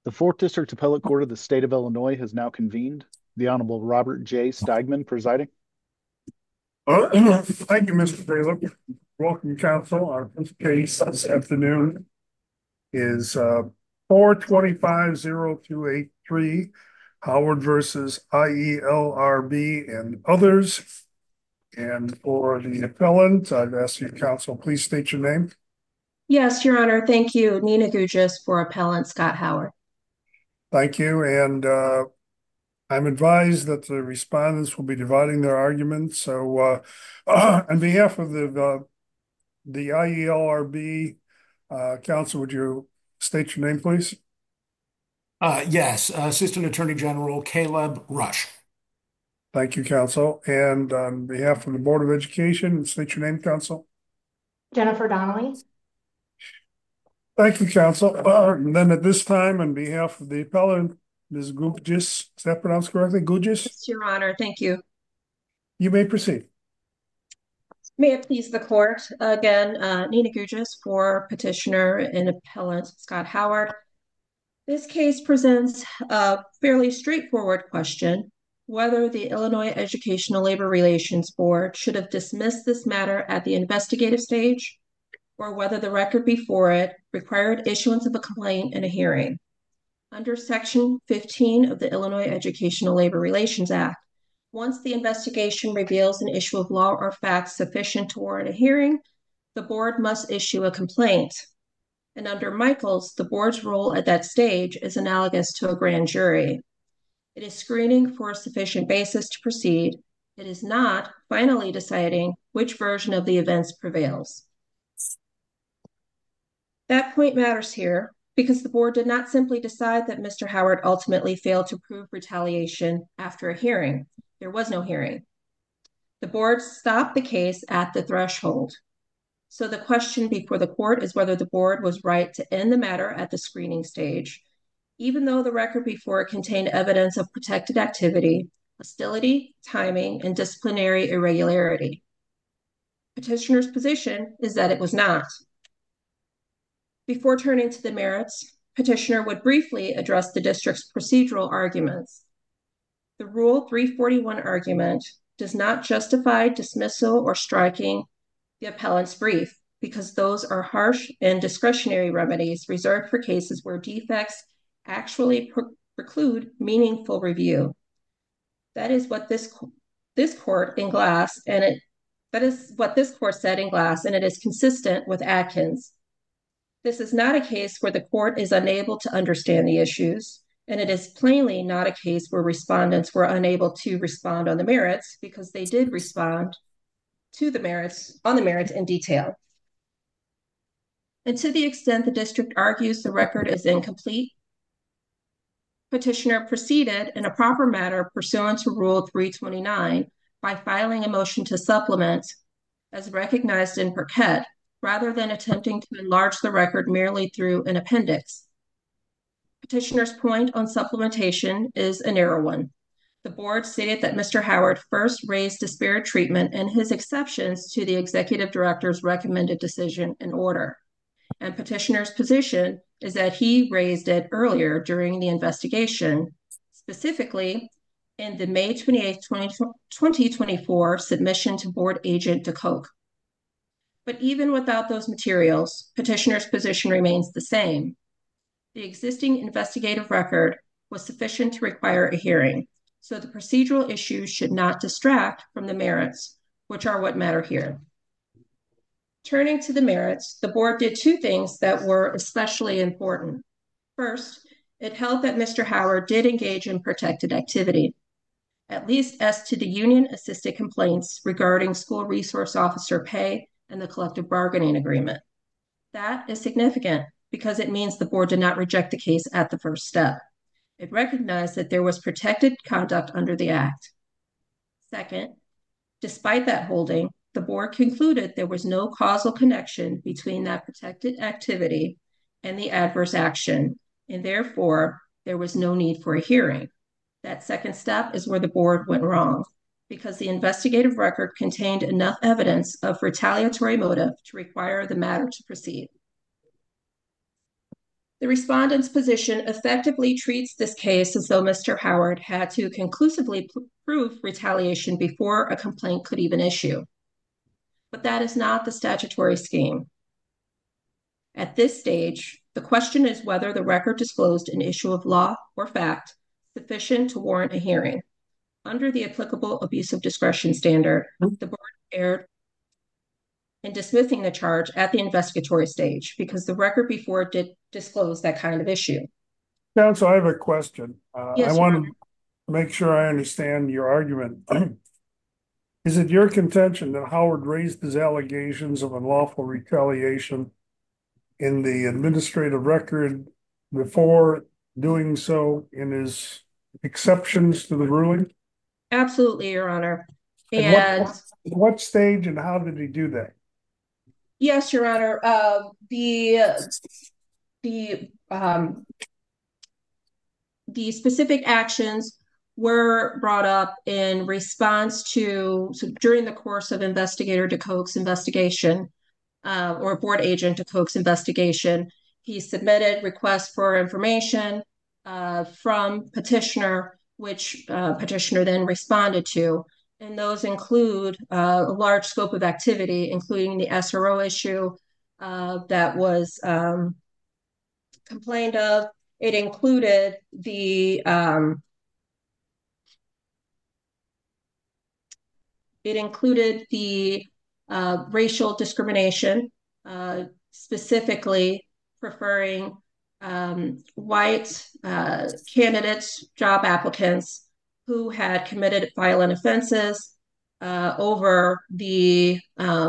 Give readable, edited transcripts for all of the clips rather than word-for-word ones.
The Fourth District Appellate Court of the State of Illinois has now convened. The Honorable Robert J. Steigman presiding. Thank you, Mr. Bailiff. Welcome, counsel. Our first case this afternoon is 425-0283, Howard versus IELRB and others. And for the appellant, I'd ask you, counsel, please state your name. Yes, Your Honor. Thank you. Nina Gugis for appellant Scott Howard. Thank you. And I'm advised that the respondents will be dividing their arguments. So on behalf of the IELRB, counsel, would you state your name, please? Yes, Assistant Attorney General Caleb Rush. Thank you, counsel. And on behalf of the Board of Education, state your name, counsel. Jennifer Donnelly. Thank you, counsel. And then at this time, on behalf of the appellant, Ms. Gugis, is that pronounced correctly? Gugis? Yes, Your Honor. Thank you. You may proceed. May it please the court. Again, Nina Gugis for petitioner and appellant Scott Howard. This case presents a fairly straightforward question, whether the Illinois Educational Labor Relations Board should have dismissed this matter at the investigative stage, or whether the record before it required issuance of a complaint and a hearing. Under Section 15 of the Illinois Educational Labor Relations Act, once the investigation reveals an issue of law or fact sufficient to warrant a hearing, the board must issue a complaint. And under Michaels, the board's role at that stage is analogous to a grand jury. It is screening for a sufficient basis to proceed. It is not finally deciding which version of the events prevails. That point matters here because the board did not simply decide that Mr. Howard ultimately failed to prove retaliation after a hearing. There was no hearing. The board stopped the case at the threshold. So the question before the court is whether the board was right to end the matter at the screening stage, even though the record before it contained evidence of protected activity, hostility, timing, and disciplinary irregularity. Petitioner's position is that it was not. Before turning to the merits, petitioner would briefly address the district's procedural arguments. The Rule 341 argument does not justify dismissal or striking the appellant's brief because those are harsh and discretionary remedies reserved for cases where defects actually preclude meaningful review. That is what this court in Glass, that is what this court said in Glass, and it is consistent with Atkins. This is not a case where the court is unable to understand the issues, and it is plainly not a case where respondents were unable to respond on the merits because they did respond to the merits, on the merits in detail. And to the extent the district argues the record is incomplete, petitioner proceeded in a proper manner pursuant to Rule 329 by filing a motion to supplement as recognized in Burkett, rather than attempting to enlarge the record merely through an appendix. Petitioner's point on supplementation is a narrow one. The board stated that Mr. Howard first raised disparate treatment and his exceptions to the executive director's recommended decision and order. And petitioner's position is that he raised it earlier during the investigation, specifically in the May 28, 2024 submission to board agent DeCoke. But even without those materials, petitioner's position remains the same. The existing investigative record was sufficient to require a hearing, so the procedural issues should not distract from the merits, which are what matter here. Turning to the merits, the board did two things that were especially important. First, it held that Mr. Howard did engage in protected activity, at least as to the union-assisted complaints regarding school resource officer pay and the collective bargaining agreement. That is significant because it means the board did not reject the case at the first step. It recognized that there was protected conduct under the act. Second, despite that holding, the board concluded there was no causal connection between that protected activity and the adverse action, and therefore there was no need for a hearing. That second step is where the board went wrong, because the investigative record contained enough evidence of retaliatory motive to require the matter to proceed. The respondent's position effectively treats this case as though Mr. Howard had to conclusively prove retaliation before a complaint could even issue. But that is not the statutory scheme. At this stage, the question is whether the record disclosed an issue of law or fact sufficient to warrant a hearing. Under the applicable abuse of discretion standard, the board erred in dismissing the charge at the investigatory stage because the record before did disclose that kind of issue. Counsel, I have a question. Yes, I Your want Honor. to make sure I understand your argument. Is it your contention that Howard raised his allegations of unlawful retaliation in the administrative record before doing so in his exceptions to the ruling? Absolutely, Your Honor. At And what stage and how did he do that? yes, Your Honor, the specific actions were brought up in response to, so during the course of Investigator DeCoke's investigation, or board agent DeCoke's investigation, he submitted requests for information from petitioner, which petitioner then responded to. And those include a large scope of activity, including the SRO issue that was complained of. It included the racial discrimination, specifically preferring white candidates, job applicants who had committed violent offenses over the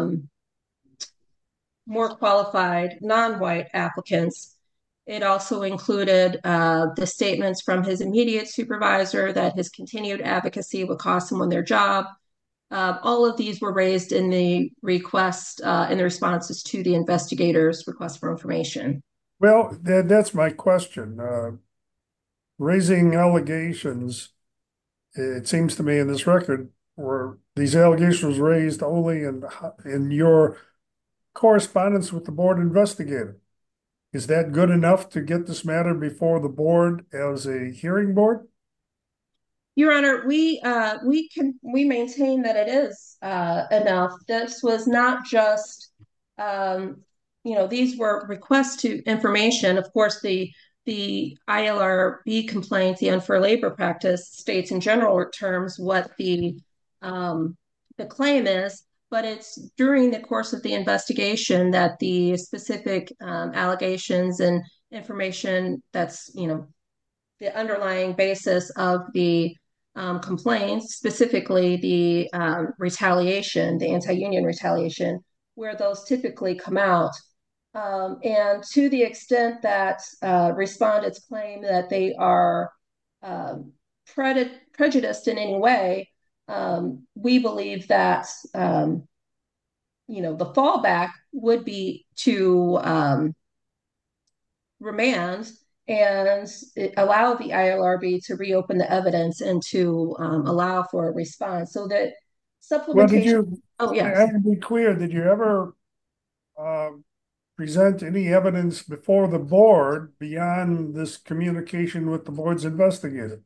more qualified non-white applicants. It also included the statements from his immediate supervisor that his continued advocacy would cost someone their job. All of these were raised in the request, in the responses to the investigator's request for information. Well, that's my question. Raising allegations, it seems to me in this record, were these allegations raised only in your correspondence with the board investigator. Is that good enough to get this matter before the board as a hearing board? Your Honor, we maintain that it is enough. This was not just, these were requests to information. Of course, the ILRB complaint, the unfair labor practice, states in general terms what the claim is, but it's during the course of the investigation that the specific allegations and information that's, the underlying basis of the complaints, specifically the retaliation, the anti-union retaliation, where those typically come out. And to the extent that respondents claim that they are prejudiced in any way, we believe that the fallback would be to remand and allow the ILRB to reopen the evidence and to allow for a response, so that supplementation. I have to be clear, did you ever present any evidence before the board beyond this communication with the board's investigator?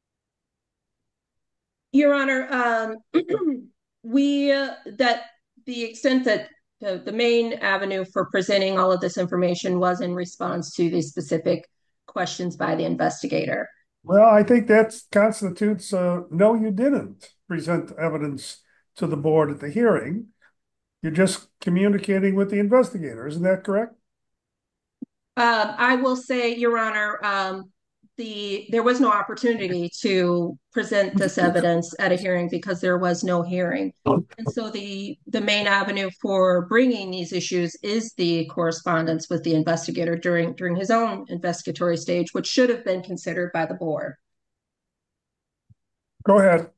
Your Honor, that the extent that the main avenue for presenting all of this information was in response to the specific questions by the investigator. Well, I think that constitutes no, you didn't present evidence to the board at the hearing. You're just communicating with the investigator. Isn't that correct? I will say, Your Honor, there was no opportunity to present this evidence at a hearing because there was no hearing. And so the main avenue for bringing these issues is the correspondence with the investigator during his own investigatory stage, which should have been considered by the board. Go ahead.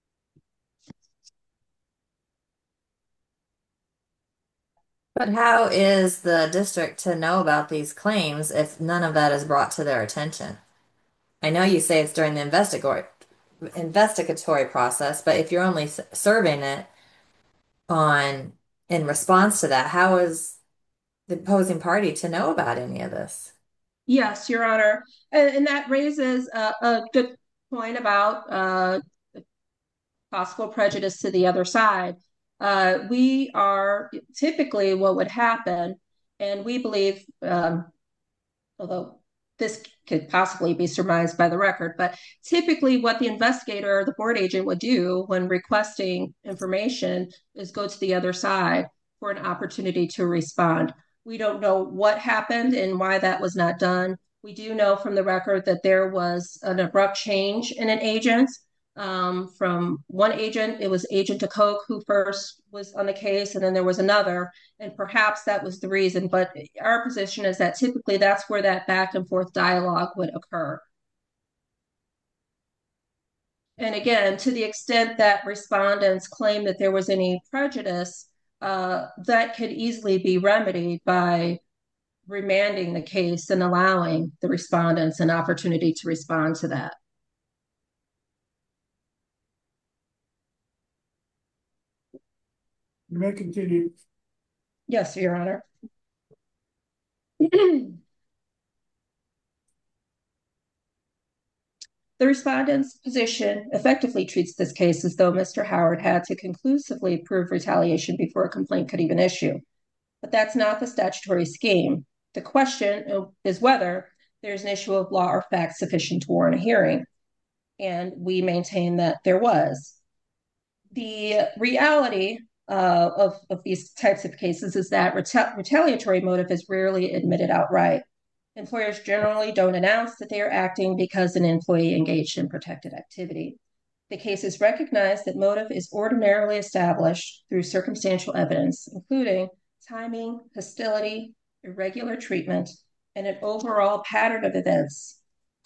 But how is the district to know about these claims if none of that is brought to their attention? I know you say it's during the investigatory process, but if you're only serving it in response to that, how is the opposing party to know about any of this? Yes, Your Honor. And that raises a good point about possible prejudice to the other side. We are typically what would happen, and we believe, although this could possibly be surmised by the record, but typically what the investigator or the board agent would do when requesting information is go to the other side for an opportunity to respond. We don't know what happened and why that was not done. We do know from the record that there was an abrupt change in an agent. From one agent, it was Agent DeCoke who first was on the case, and then there was another, and perhaps that was the reason. But our position is that typically that's where that back and forth dialogue would occur. And again, to the extent that respondents claim that there was any prejudice, that could easily be remedied by remanding the case and allowing the respondents an opportunity to respond to that. You may continue. Yes, Your Honor. The respondent's position effectively treats this case as though Mr. Howard had to conclusively prove retaliation before a complaint could even issue. But that's not the statutory scheme. The question is whether there's an issue of law or fact sufficient to warrant a hearing. And we maintain that there was. The reality of these types of cases is that retaliatory motive is rarely admitted outright. Employers generally don't announce that they are acting because an employee engaged in protected activity. The cases recognize that motive is ordinarily established through circumstantial evidence, including timing, hostility, irregular treatment, and an overall pattern of events.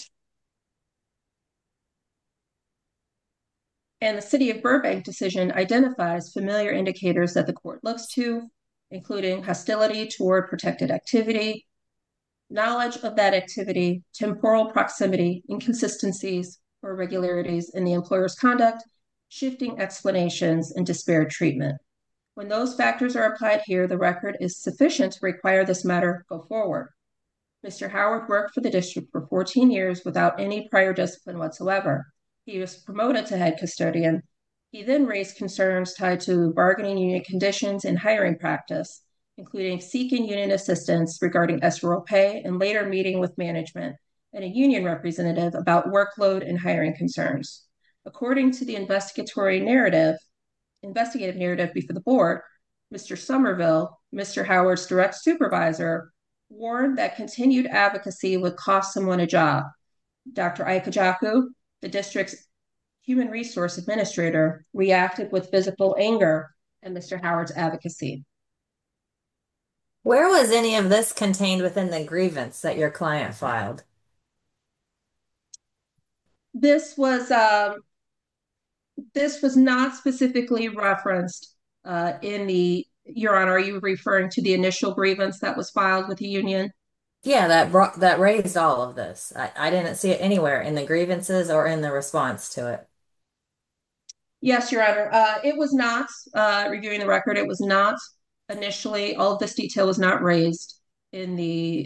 And the City of Burbank decision identifies familiar indicators that the court looks to, including hostility toward protected activity, knowledge of that activity, temporal proximity, inconsistencies or irregularities in the employer's conduct, shifting explanations, and disparate treatment. When those factors are applied here, the record is sufficient to require this matter go forward. Mr. Howard worked for the district for 14 years without any prior discipline whatsoever. He was promoted to head custodian. He then raised concerns tied to bargaining unit conditions and hiring practice, including seeking union assistance regarding SRO pay and later meeting with management and a union representative about workload and hiring concerns. According to the investigative narrative before the board, Mr. Somerville, Mr. Howard's direct supervisor, warned that continued advocacy would cost someone a job. Dr. Ikajaku, the district's human resource administrator, reacted with visible anger at Mr. Howard's advocacy. Where was any of this contained within the grievance that your client filed? This was not specifically referenced in the, Your Honor, are you referring to the initial grievance that was filed with the union? Yeah, that raised all of this. I didn't see it anywhere in the grievances or in the response to it. Yes, Your Honor. It was not, reviewing the record, it was not initially, all of this detail was not raised in the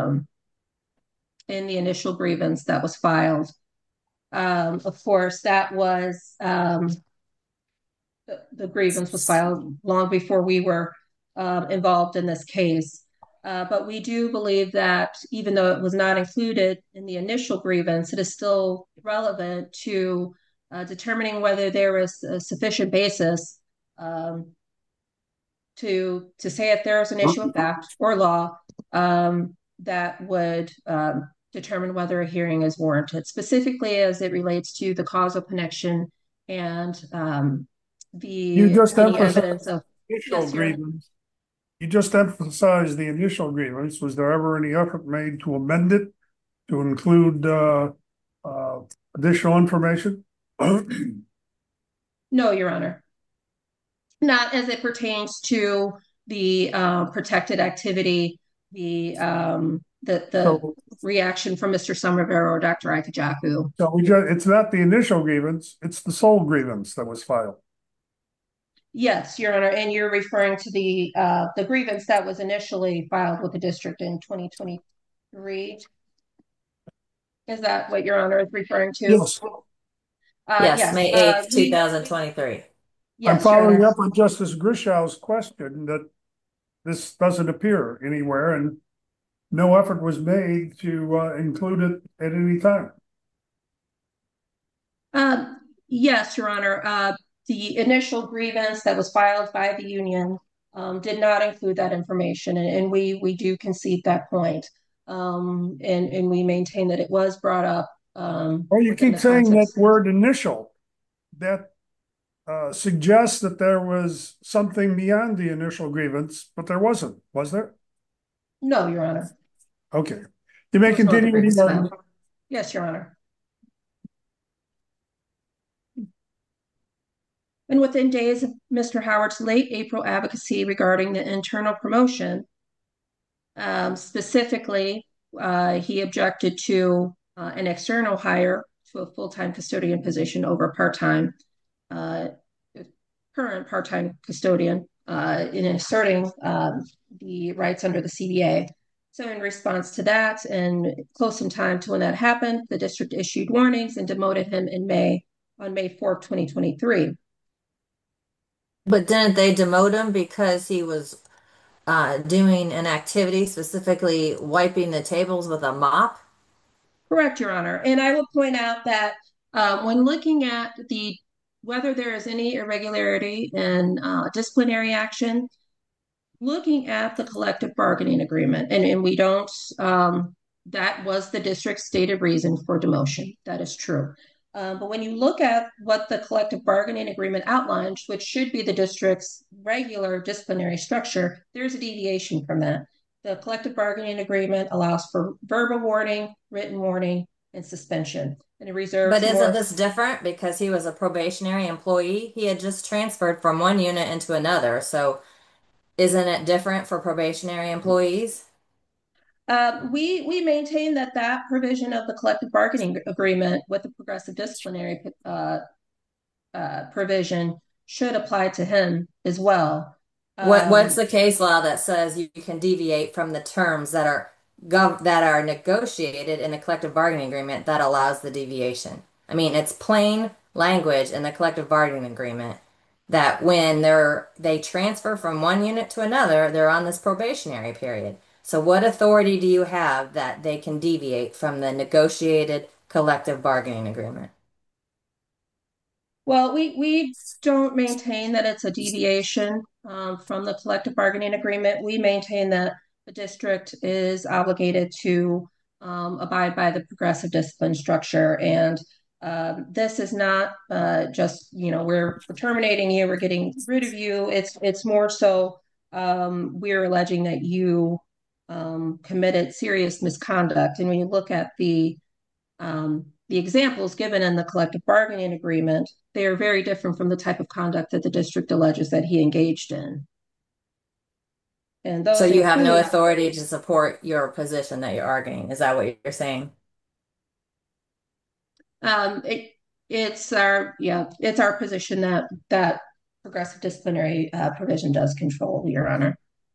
initial grievance that was filed. Of course, that was, the grievance was filed long before we were involved in this case. But we do believe that even though it was not included in the initial grievance, it is still relevant to determining whether there is a sufficient basis to say if there is an issue of fact or law that would determine whether a hearing is warranted, specifically as it relates to the causal connection and You just evidence of initial grievance. You just emphasized the initial grievance. Was there ever any effort made to amend it to include additional information? No, Your Honor. Not as it pertains to the protected activity, the reaction from Mr. Somerville or Dr. Ikajaku. So it's not the initial grievance, it's the sole grievance that was filed. Yes, Your Honor, and you're referring to the grievance that was initially filed with the district in 2023. Is that what Your Honor is referring to? Yes. Yes, Yes. May 8th, 2023. I'm Yes, Your following Honor. up on Justice Grishow's question that this doesn't appear anywhere and no effort was made to include it at any time. Yes, Your Honor. The initial grievance that was filed by the union did not include that information, and we do concede that point. And we maintain that it was brought up. Well, you within keep the saying that context. word initial. That suggests that there was something beyond the initial grievance, but there wasn't, was there? No, Your Honor. Okay. You may There was no other continue grievance the filed. argument. Yes, Your Honor. And within days of Mr. Howard's late April advocacy regarding the internal promotion, specifically, he objected to an external hire to a full-time custodian position over part-time, current part-time custodian, in asserting the rights under the CBA. So in response to that, and close in time to when that happened, the district issued warnings and demoted him on May 4th, 2023. But didn't they demote him because he was doing an activity, specifically wiping the tables with a mop? Correct, Your Honor. And I will point out that when looking at whether there is any irregularity in disciplinary action, looking at the collective bargaining agreement, and we don't, that was the district's stated reason for demotion. That is true. But when you look at what the collective bargaining agreement outlines, which should be the district's regular disciplinary structure, there's a deviation from that. The collective bargaining agreement allows for verbal warning, written warning, and suspension. And it reserves But isn't more. this different because he was a probationary employee? He had just transferred from one unit into another. So isn't it different for probationary employees? We maintain that provision of the collective bargaining agreement with the progressive disciplinary provision should apply to him as well. What's the case law that says you can deviate from the terms that are negotiated in the collective bargaining agreement that allows the deviation? I mean, it's plain language in the collective bargaining agreement that when they transfer from one unit to another, they're on this probationary period. So what authority do you have that they can deviate from the negotiated collective bargaining agreement? Well, we don't maintain that it's a deviation from the collective bargaining agreement. We maintain that the district is obligated to abide by the progressive discipline structure. And this is not just, we're terminating you, we're getting rid of you. It's more so we're alleging that you committed serious misconduct. And when you look at the examples given in the collective bargaining agreement, they are very different from the type of conduct that the district alleges that he engaged in. And those So you have no include- authority to support your position that you're arguing. Is that what you're saying? It's our position that progressive disciplinary provision does control, Your Honor.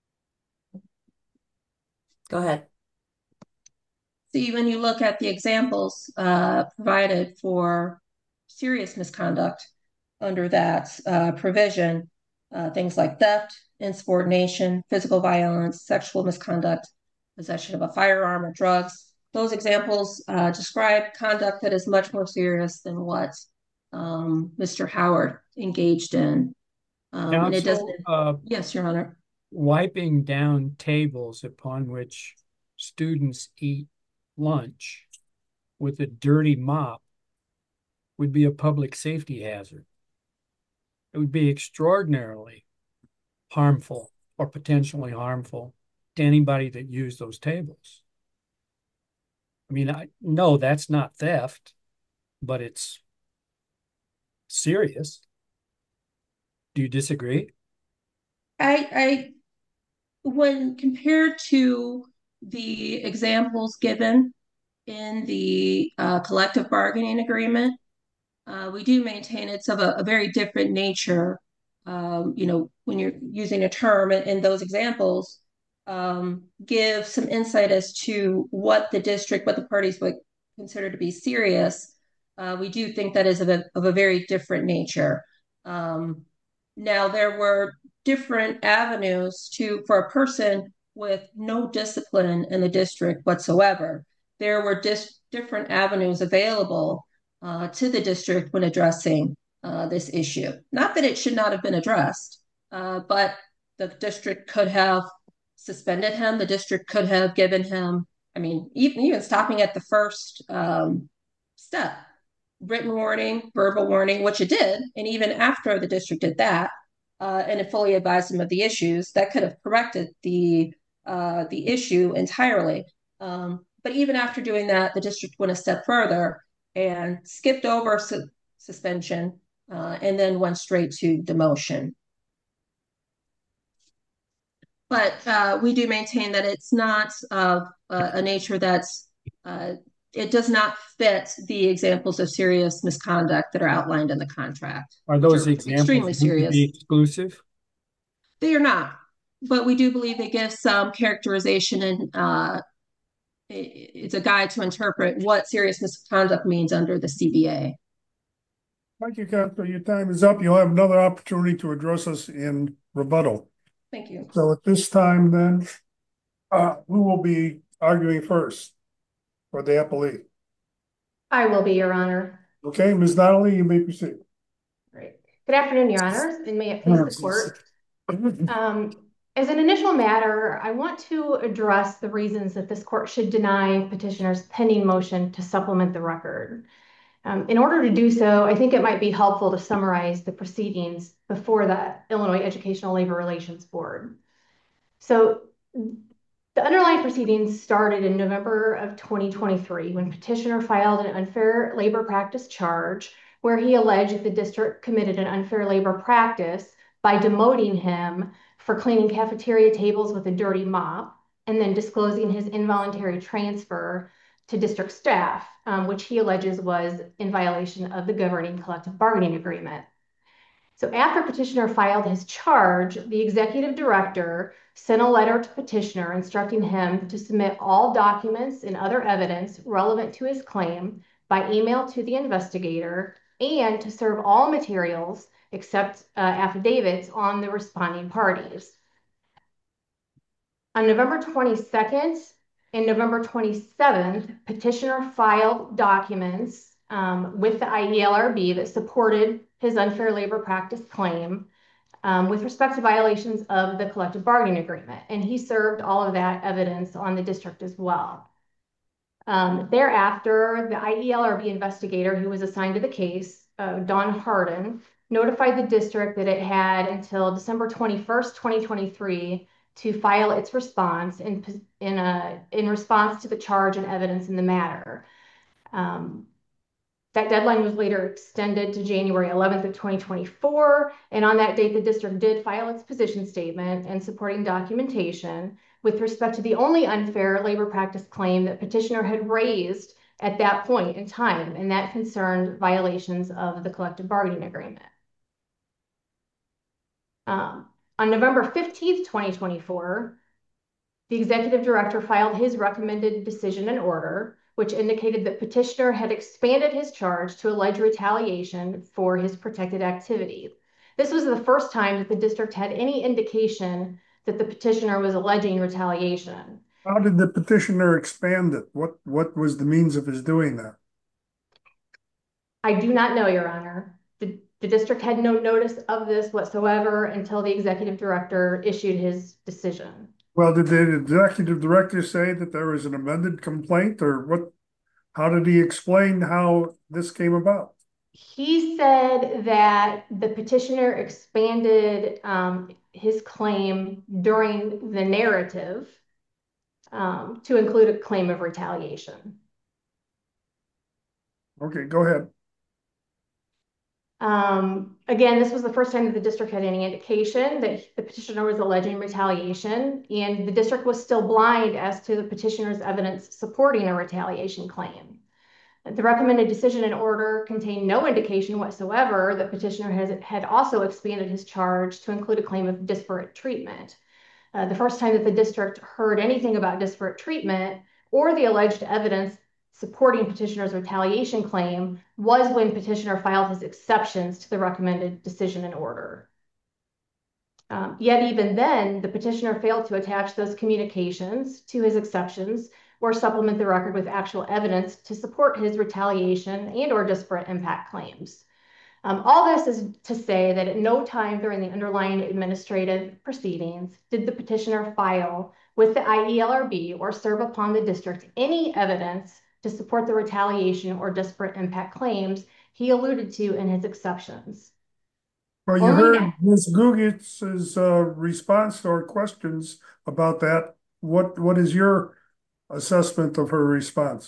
Go ahead. See, when you look at the examples provided for serious misconduct under that provision, things like theft, insubordination, physical violence, sexual misconduct, possession of a firearm or drugs, those examples describe conduct that is much more serious than what Mr. Howard engaged in. And it doesn't. Yes, Your Honor. Wiping down tables upon which students eat lunch with a dirty mop would be a public safety hazard. It would be extraordinarily harmful or potentially harmful to anybody that used those tables. I mean, no, that's not theft, but it's serious. Do you disagree? When compared to the examples given in the collective bargaining agreement, we do maintain it's of a very different nature. When you're using a term in those examples, give some insight as to what the parties would consider to be serious, we do think that is of a very different nature. Now, there were different avenues for a person with no discipline in the district whatsoever. There were different avenues available to the district when addressing this issue. Not that it should not have been addressed, but the district could have suspended him. The district could have given him, I mean, even stopping at the first step, written warning, verbal warning, which it did. And even after the district did that, and it fully advised him of the issues, that could have corrected the issue entirely. But even after doing that, the district went a step further and skipped over suspension and then went straight to demotion. But we do maintain that it's not of a nature that's it does not fit the examples of serious misconduct that are outlined in the contract. Are those examples extremely serious? Be exclusive? They are not, but we do believe they give some characterization, and it's a guide to interpret what serious misconduct means under the CBA. Thank you, Counselor. Your time is up. You'll have another opportunity to address us in rebuttal. Thank you. So at this time, then, who will be arguing first for the appellee? I will be, Your Honor. Okay, Ms. Donnelly, you may proceed. Great. Good afternoon, Your Honors, and may it please the court. As an initial matter, I want to address the reasons that this court should deny petitioner's pending motion to supplement the record. In order to do so, I think it might be helpful to summarize the proceedings before the Illinois Educational Labor Relations Board. So the underlying proceedings started in November of 2023 when petitioner filed an unfair labor practice charge where he alleged the district committed an unfair labor practice by demoting him for cleaning cafeteria tables with a dirty mop and then disclosing his involuntary transfer to district staff, which he alleges was in violation of the governing collective bargaining agreement. So after petitioner filed his charge, the executive director sent a letter to petitioner instructing him to submit all documents and other evidence relevant to his claim by email to the investigator and to serve all materials except affidavits on the responding parties. On November 22nd and November 27th, petitioner filed documents with the IELRB that supported his unfair labor practice claim with respect to violations of the collective bargaining agreement. And he served all of that evidence on the district as well. Thereafter, the IELRB investigator who was assigned to the case, Don Harden, notified the district that it had until December 21st, 2023 to file its response in response to the charge and evidence in the matter. That deadline was later extended to January 11th of 2024. And on that date, the district did file its position statement and supporting documentation with respect to the only unfair labor practice claim that petitioner had raised at that point in time, and that concerned violations of the collective bargaining agreement. On November 15th, 2024, the executive director filed his recommended decision and order, which indicated that petitioner had expanded his charge to allege retaliation for his protected activity. This was the first time that the district had any indication that the petitioner was alleging retaliation. How did the petitioner expand it? What was the means of his doing that? I do not know, Your Honor. The district had no notice of this whatsoever until the executive director issued his decision. Well, did the executive director say that there was an amended complaint, or what? How did he explain how this came about? He said that the petitioner expanded his claim during the narrative to include a claim of retaliation. Okay, go ahead. Again, this was the first time that the district had any indication that the petitioner was alleging retaliation, and the district was still blind as to the petitioner's evidence supporting a retaliation claim. The recommended decision and order contained no indication whatsoever that petitioner had also expanded his charge to include a claim of disparate treatment. The first time that the district heard anything about disparate treatment or the alleged evidence supporting petitioner's retaliation claim was when petitioner filed his exceptions to the recommended decision and order. Yet even then, the petitioner failed to attach those communications to his exceptions or supplement the record with actual evidence to support his retaliation and or disparate impact claims. All this is to say that at no time during the underlying administrative proceedings did the petitioner file with the IELRB or serve upon the district any evidence to support the retaliation or disparate impact claims he alluded to in his exceptions. Well, you heard Ms. Gugitz's response to our questions about that. What is your assessment of her response?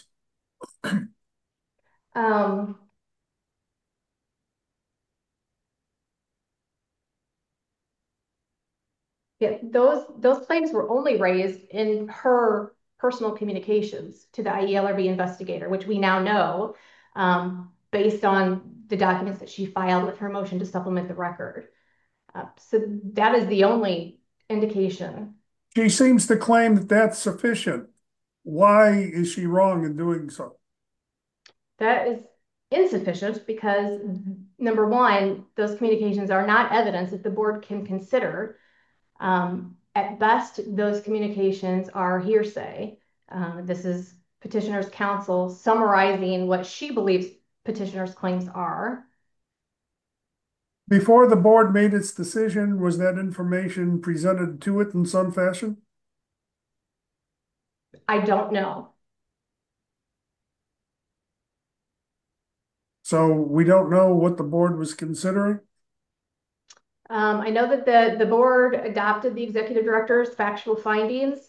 Yeah, those claims were only raised in her personal communications to the IELRB investigator, which we now know, based on the documents that she filed with her motion to supplement the record. So that is the only indication. She seems to claim that that's sufficient. Why is she wrong in doing so? That is insufficient because, number one, those communications are not evidence that the board can consider. At best, those communications are hearsay. This is petitioner's counsel summarizing what she believes petitioner's claims are. Before the board made its decision, was that information presented to it in some fashion? I don't know. So we don't know what the board was considering? I know that the board adopted the executive director's factual findings,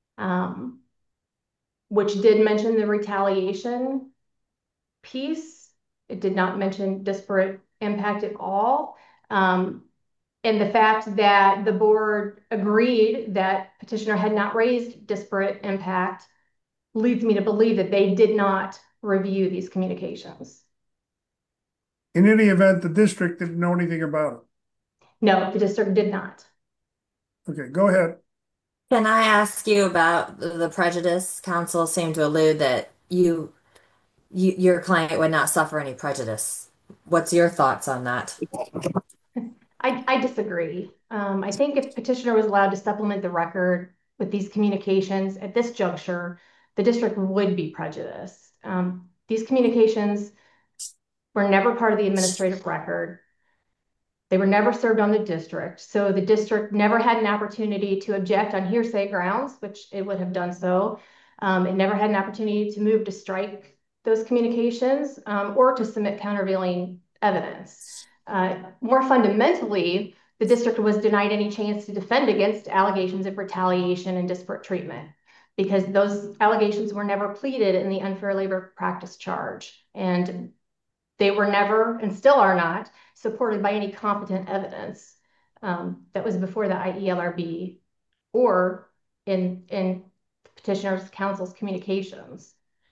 which did mention the retaliation piece. It did not mention disparate impact at all. And the fact that the board agreed that petitioner had not raised disparate impact leads me to believe that they did not review these communications. In any event, the district didn't know anything about it. No, the district did not. Okay, go ahead. Can I ask you about the prejudice? Counsel seemed to allude that your client would not suffer any prejudice. What's your thoughts on that? I disagree. I think if petitioner was allowed to supplement the record with these communications at this juncture, the district would be prejudiced. These communications were never part of the administrative record. They were never served on the district. So the district never had an opportunity to object on hearsay grounds, which it would have done so. It never had an opportunity to move to strike those communications or to submit countervailing evidence. More fundamentally, the district was denied any chance to defend against allegations of retaliation and disparate treatment because those allegations were never pleaded in the unfair labor practice charge. And they were never, and still are not, supported by any competent evidence that was before the IELRB or in petitioner's counsel's communications.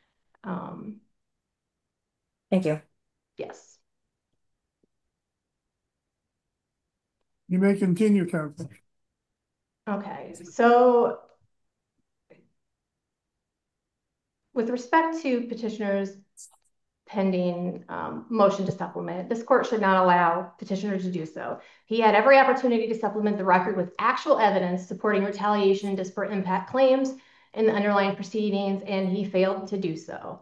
Thank you. Yes. You may continue, counsel. Okay, so with respect to petitioner's pending motion to supplement, this court should not allow petitioner to do so. He had every opportunity to supplement the record with actual evidence supporting retaliation and disparate impact claims in the underlying proceedings, and he failed to do so.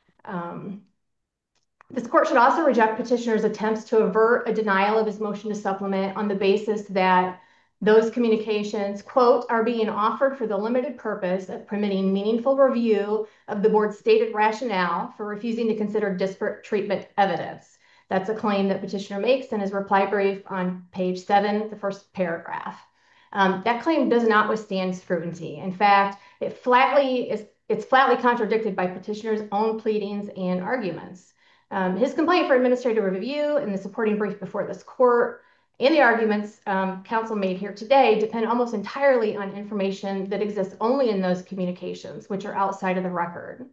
This court should also reject petitioner's attempts to avert a denial of his motion to supplement on the basis that those communications, quote, are being offered for the limited purpose of permitting meaningful review of the board's stated rationale for refusing to consider disparate treatment evidence. That's a claim that petitioner makes in his reply brief on page 7, the first paragraph. That claim does not withstand scrutiny. In fact, it's flatly contradicted by petitioner's own pleadings and arguments. His complaint for administrative review and the supporting brief before this court and the arguments counsel made here today depend almost entirely on information that exists only in those communications, which are outside of the record.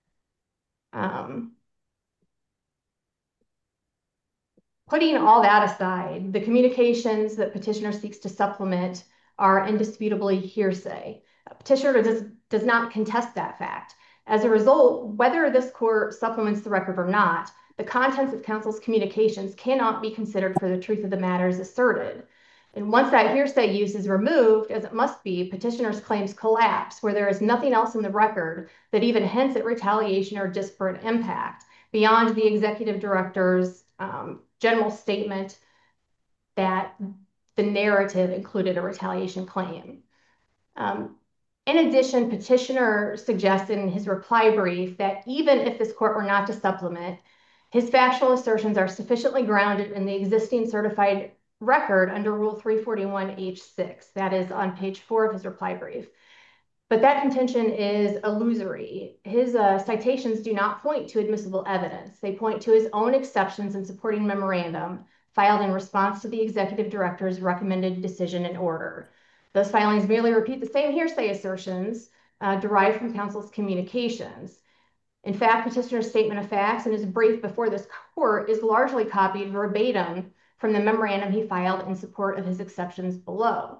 Putting all that aside, the communications that petitioner seeks to supplement are indisputably hearsay. Petitioner does not contest that fact. As a result, whether this court supplements the record or not, the contents of counsel's communications cannot be considered for the truth of the matters asserted. And once that hearsay use is removed, as it must be, petitioner's claims collapse, where there is nothing else in the record that even hints at retaliation or disparate impact beyond the executive director's general statement that the narrative included a retaliation claim. In addition, petitioner suggested in his reply brief that even if this court were not to supplement, his factual assertions are sufficiently grounded in the existing certified record under Rule 341H6. That is on page 4 of his reply brief. But that contention is illusory. His citations do not point to admissible evidence. They point to his own exceptions and supporting memorandum filed in response to the executive director's recommended decision and order. Those filings merely repeat the same hearsay assertions derived from counsel's communications. In fact, petitioner's statement of facts in his brief before this court is largely copied verbatim from the memorandum he filed in support of his exceptions below.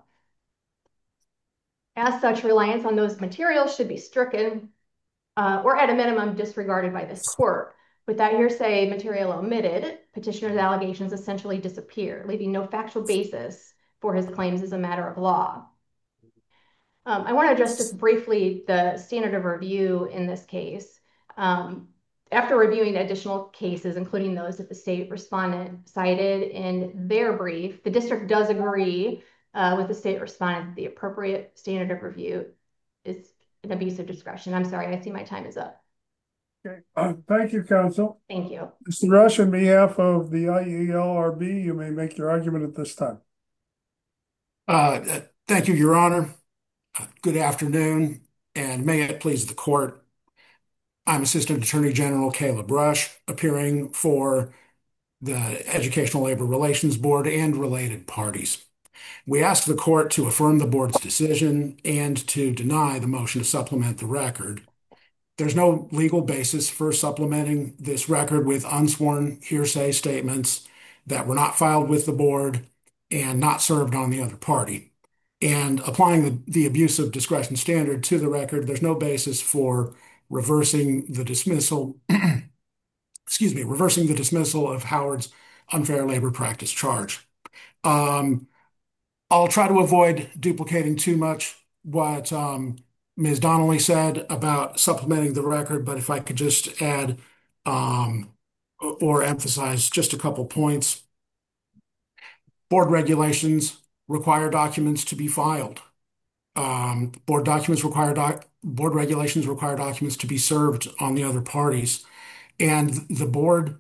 As such, reliance on those materials should be stricken or at a minimum disregarded by this court. With that hearsay material omitted, petitioner's allegations essentially disappear, leaving no factual basis for his claims as a matter of law. I want to address just briefly the standard of review in this case. After reviewing additional cases, including those that the state respondent cited in their brief, the district does agree with the state respondent that the appropriate standard of review is an abuse of discretion. I'm sorry, I see my time is up. Okay. Thank you, counsel. Thank you. Mr. Rush, on behalf of the IELRB, you may make your argument at this time. Thank you, Your Honor. Good afternoon, and may it please the court. I'm Assistant Attorney General Caleb Rush, appearing for the Educational Labor Relations Board and related parties. We ask the court to affirm the board's decision and to deny the motion to supplement the record. There's no legal basis for supplementing this record with unsworn hearsay statements that were not filed with the board and not served on the other party. And applying the abuse of discretion standard to the record, there's no basis for reversing the dismissal, reversing the dismissal of Howard's unfair labor practice charge. I'll try to avoid duplicating too much what Ms. Donnelly said about supplementing the record, but if I could just add or emphasize just a couple points. Board regulations require documents to be filed. Board regulations require documents to be served on the other parties, and the board,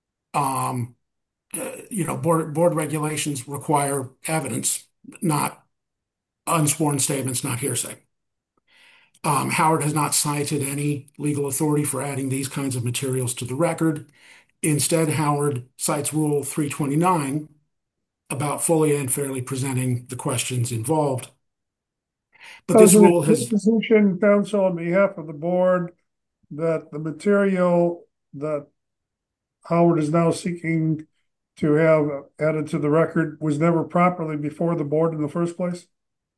board regulations require evidence, not unsworn statements, not hearsay. Howard has not cited any legal authority for adding these kinds of materials to the record. Instead, Howard cites Rule 329 about fully and fairly presenting the questions involved. But this rule has position, counsel, on behalf of the board that the material that Howard is now seeking to have added to the record was never properly before the board in the first place?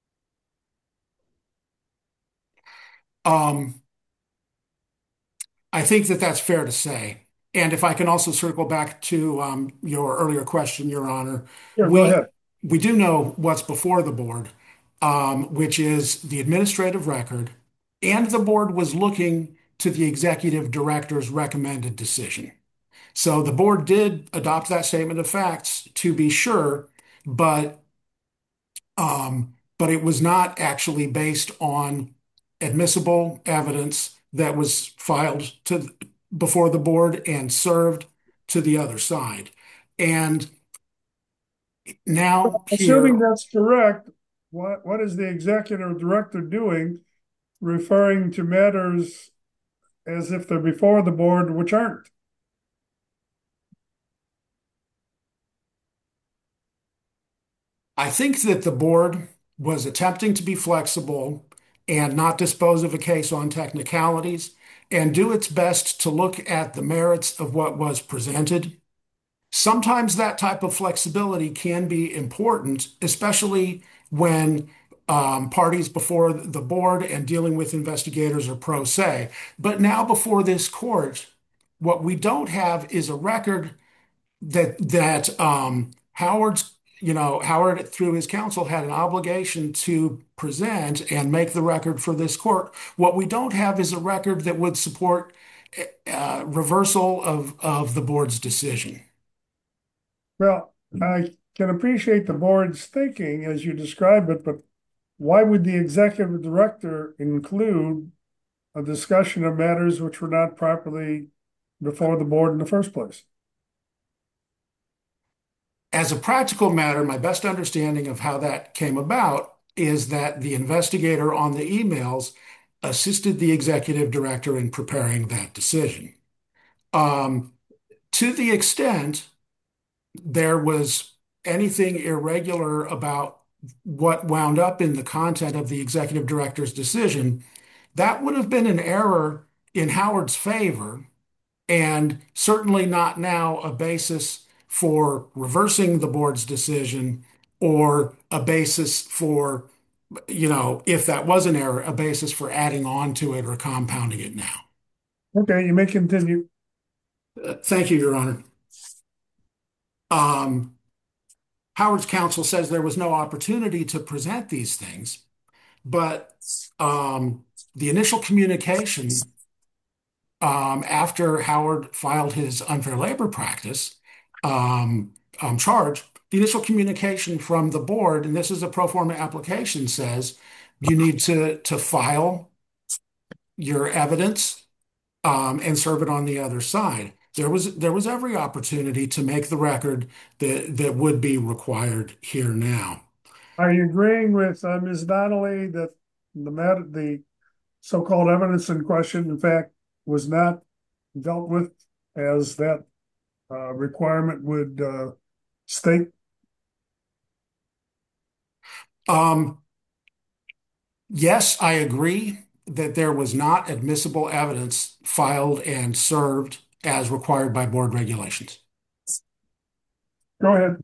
I think that that's fair to say. And if I can also circle back to your earlier question, Your Honor, Sure, go ahead. We do know what's before the board, which is the administrative record, and the board was looking to the executive director's recommended decision. So the board did adopt that statement of facts to be sure, but it was not actually based on admissible evidence that was filed before the board and served to the other side. And now, assuming that's correct, what is the executive director doing referring to matters as if they're before the board, which aren't? I think that the board was attempting to be flexible and not dispose of a case on technicalities and do its best to look at the merits of what was presented. Sometimes that type of flexibility can be important, especially when parties before the board and dealing with investigators are pro se. But now before this court, what we don't have is a record that Howard through his counsel had an obligation to present and make the record for this court. What we don't have is a record that would support reversal of the board's decision. Well, I can appreciate the board's thinking as you describe it, but why would the executive director include a discussion of matters which were not properly before the board in the first place? As a practical matter, my best understanding of how that came about is that the investigator on the emails assisted the executive director in preparing that decision. To the extent there was anything irregular about what wound up in the content of the executive director's decision, that would have been an error in Howard's favor, and certainly not now a basis for reversing the board's decision or a basis for, if that was an error, a basis for adding on to it or compounding it now. Okay, you may continue. Thank you, Your Honor. Howard's counsel says there was no opportunity to present these things, but the initial communication after Howard filed his unfair labor practice charge, the initial communication from the board, and this is a pro forma application, says you need to file your evidence and serve it on the other side. There was every opportunity to make the record that would be required here now. Are you agreeing with Ms. Donnelly that the so-called evidence in question, in fact, was not dealt with as that requirement would state? Yes, I agree that there was not admissible evidence filed and served as required by board regulations. Go ahead.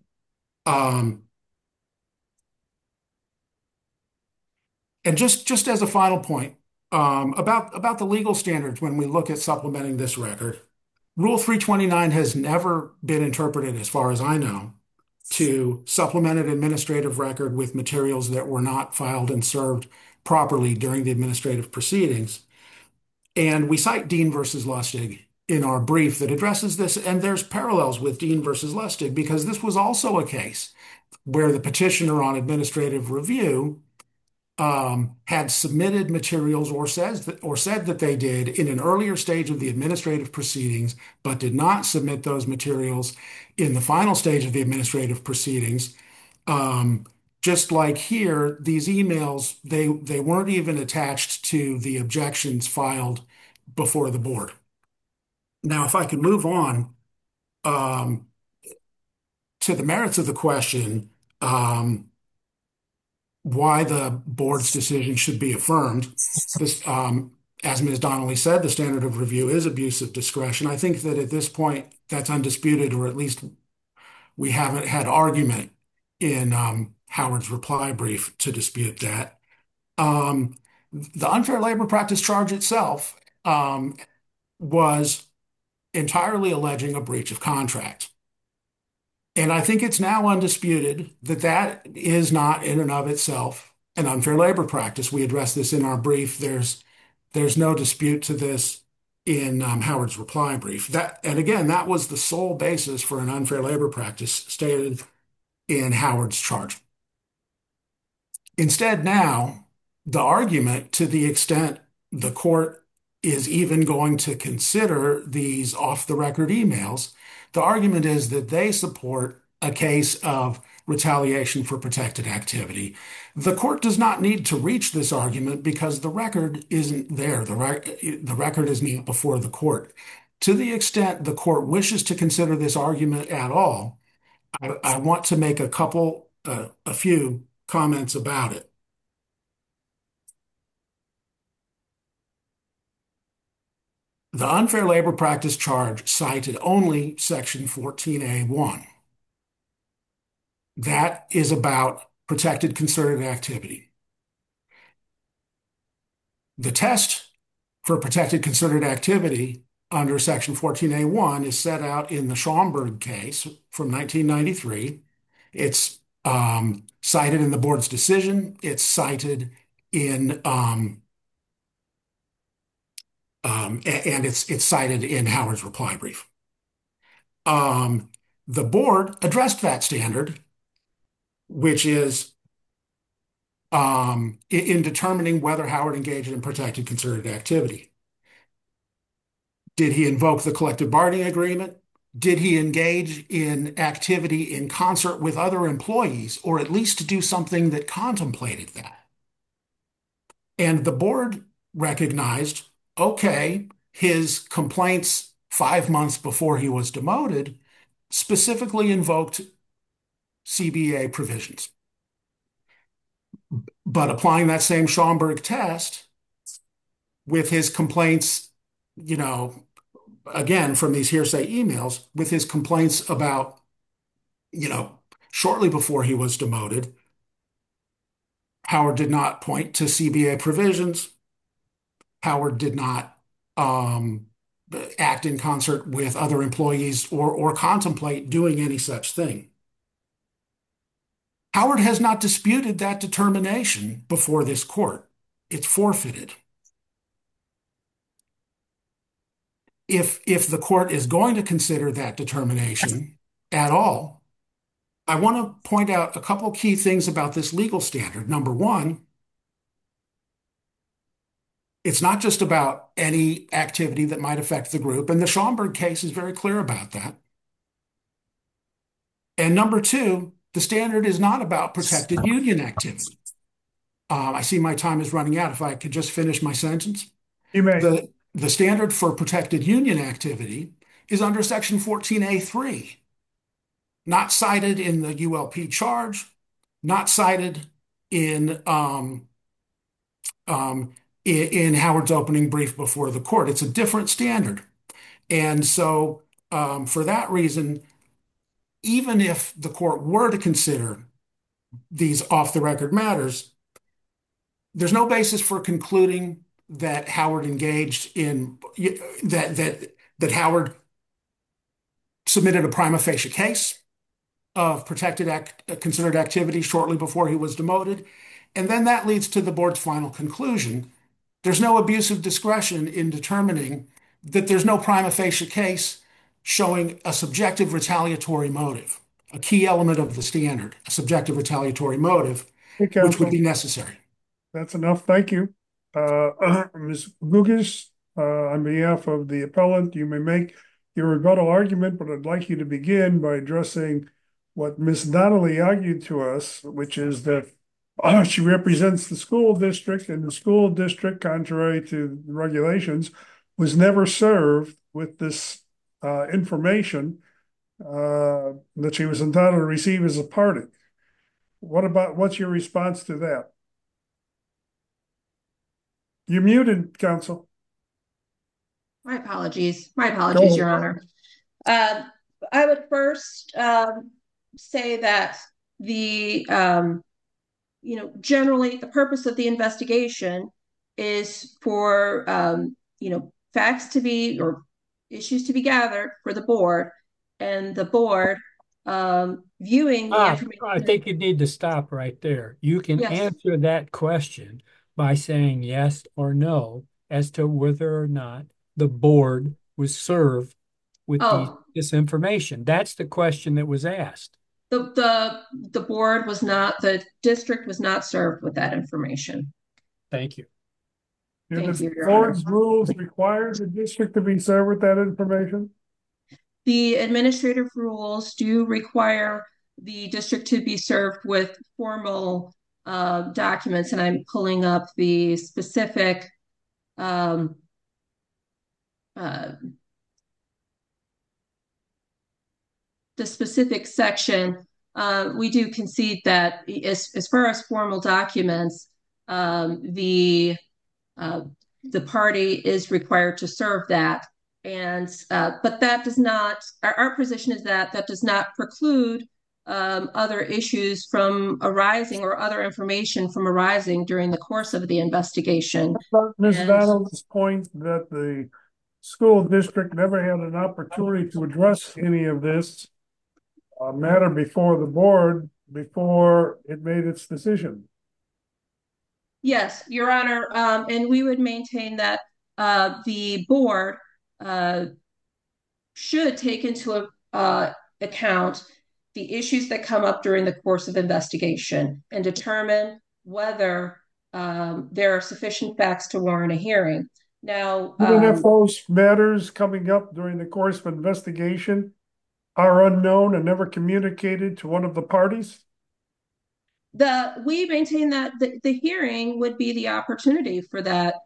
And just as a final point, about the legal standards when we look at supplementing this record, Rule 329 has never been interpreted, as far as I know, to supplement an administrative record with materials that were not filed and served properly during the administrative proceedings. And we cite Dean versus Lustig in our brief that addresses this, and there's parallels with Dean versus Lustig because this was also a case where the petitioner on administrative review had submitted materials or said that they did in an earlier stage of the administrative proceedings, but did not submit those materials in the final stage of the administrative proceedings. Just like here, these emails, they weren't even attached to the objections filed before the board. Now, if I could move on to the merits of the question, why the board's decision should be affirmed. This, as Ms. Donnelly said, the standard of review is abuse of discretion. I think that at this point, that's undisputed, or at least we haven't had argument in Howard's reply brief to dispute that. The unfair labor practice charge itself was entirely alleging a breach of contract. And I think it's now undisputed that that is not in and of itself an unfair labor practice. We addressed this in our brief. There's no dispute to this in Howard's reply brief. And again, that was the sole basis for an unfair labor practice stated in Howard's charge. Instead, now, the argument, to the extent the court is even going to consider these off-the-record emails, the argument is that they support a case of retaliation for protected activity. The court does not need to reach this argument because the record isn't there. The record is not before the court. To the extent the court wishes to consider this argument at all, I want to make a few comments about it. The unfair labor practice charge cited only Section 14A1. That is about protected concerted activity. The test for protected concerted activity under Section 14A1 is set out in the Schaumburg case from 1993. It's cited in the board's decision. It's cited in and it's cited in Howard's reply brief. The board addressed that standard, which is in determining whether Howard engaged in protected concerted activity. Did he invoke the collective bargaining agreement? Did he engage in activity in concert with other employees, or at least do something that contemplated that? And the board recognized, okay, his complaints 5 months before he was demoted specifically invoked CBA provisions. But applying that same Schaumburg test with his complaints, again, from these hearsay emails, with his complaints about, shortly before he was demoted, Howard did not point to CBA provisions. Howard did not act in concert with other employees or contemplate doing any such thing. Howard has not disputed that determination before this court. It's forfeited. If the court is going to consider that determination at all, I want to point out a couple key things about this legal standard. Number one, it's not just about any activity that might affect the group, and the Schaumburg case is very clear about that. And number two, the standard is not about protected union activity. I see my time is running out. If I could just finish my sentence. You may. The standard for protected union activity is under Section 14A3, not cited in the ULP charge, not cited in Howard's opening brief before the court. It's a different standard. And so for that reason, even if the court were to consider these off-the-record matters, there's no basis for concluding that Howard engaged in that Howard submitted a prima facie case of protected considered activity shortly before he was demoted. And then that leads to the board's final conclusion. There's no abuse of discretion in determining that there's no prima facie case showing a subjective retaliatory motive, a key element of the standard, a subjective retaliatory motive, which would be necessary. That's enough. Thank you. Ms. Gugas, on behalf of the appellant, you may make your rebuttal argument, but I'd like you to begin by addressing what Ms. Donnelly argued to us, which is that she represents the school district, and the school district, contrary to the regulations, was never served with this information that she was entitled to receive as a party. What's your response to that? You're muted, counsel. My apologies, Your Honor. I would first say that generally the purpose of the investigation is for, facts to be, or issues to be gathered for the board, and the board viewing the information. I think you need to stop right there. You can answer that question by saying yes or no as to whether or not the board was served with this information. That's the question that was asked. The board was not, the district was not served with that information. Thank you. Thank you, Your board's Honor. rules require the district to be served with that information? The administrative rules do require the district to be served with formal documents, and I'm pulling up the specific section. We do concede that as far as formal documents, the party is required to serve that. And but that does not, our position is that does not preclude other issues from arising or other information from arising during the course of the investigation. Ms. And Donald's point that the school district never had an opportunity to address any of this matter before the board before it made its decision. yes, Your Honor, and we would maintain that the board should take into account the issues that come up during the course of investigation and determine whether there are sufficient facts to warrant a hearing. Now, even if those matters coming up during the course of investigation are unknown and never communicated to one of the parties? we maintain that the hearing would be the opportunity for that,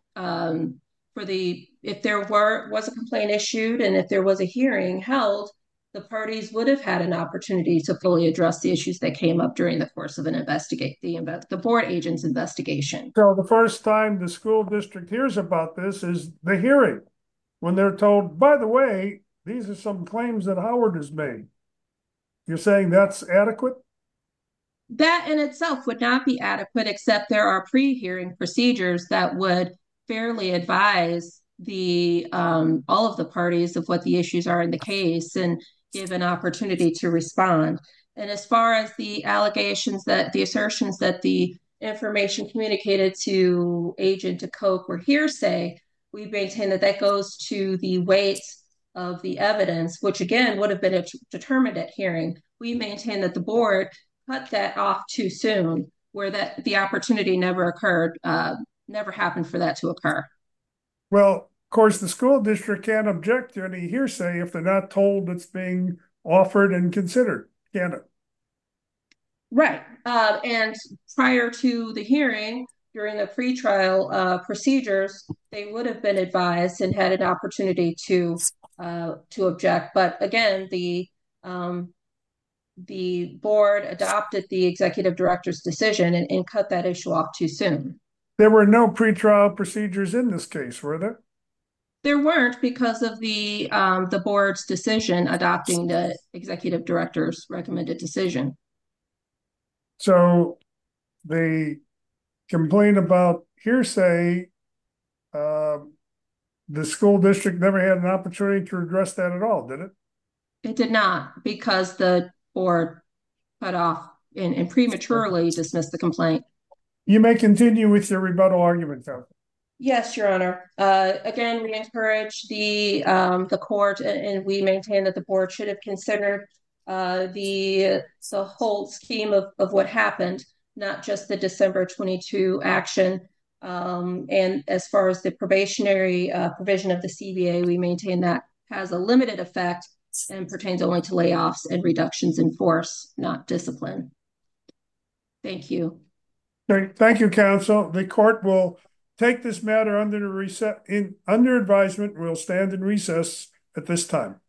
if there was a complaint issued and if there was a hearing held, the parties would have had an opportunity to fully address the issues that came up during the course of the board agent's investigation. So the first time the school district hears about this is the hearing, when they're told, by the way, these are some claims that Howard has made. You're saying that's adequate? That in itself would not be adequate, except there are pre-hearing procedures that would fairly advise all of the parties of what the issues are in the case and give an opportunity to respond. And as far as the assertions that the information communicated to Agent DeCoke were hearsay, we maintain that goes to the weight of the evidence, which again would have been determined at hearing. We maintain that the board cut that off too soon, where the opportunity never occurred, never happened for that to occur. Well, of course, the school district can't object to any hearsay if they're not told it's being offered and considered, can it? Right. And prior to the hearing, during the pretrial procedures, they would have been advised and had an opportunity to object. But again, the board adopted the executive director's decision and cut that issue off too soon. There were no pretrial procedures in this case, were there? There weren't, because of the board's decision adopting the executive director's recommended decision. So the complaint about hearsay, the school district never had an opportunity to address that at all, did it? It did not, because the board cut off and prematurely dismissed the complaint. You may continue with your rebuttal argument, counsel. Yes, Your Honor. Again, we encourage the court, and we maintain that the board should have considered the whole scheme of what happened, not just the December 22 action. And as far as the probationary provision of the CBA, we maintain that has a limited effect and pertains only to layoffs and reductions in force, not discipline. Thank you. Okay, thank you, counsel. The court will take this matter under advisement. We'll stand in recess at this time.